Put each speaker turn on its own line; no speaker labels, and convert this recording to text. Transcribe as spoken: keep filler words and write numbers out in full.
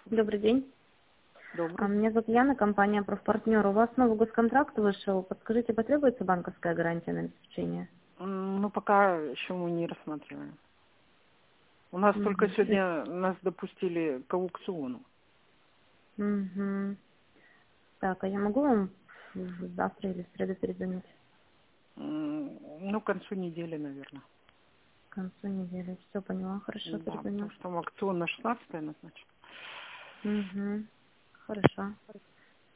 Добрый день. А,
Добрый.
Меня зовут Яна, компания «Профпартнер». У вас новый госконтракт вышел. Подскажите, потребуется банковская гарантия на обеспечение?
М, Ну, пока еще мы не рассматриваем. У нас только
Угу.
сегодня нас допустили к аукциону.
Угу. Так, а я могу вам в- завтра или в среду перезвонить?
М, Ну, к концу недели, наверное.
К концу недели. Все, поняла. Хорошо,
Да, потому
перезвоню.
что там аукцион на шестнадцатое назначен.
Угу. Хорошо.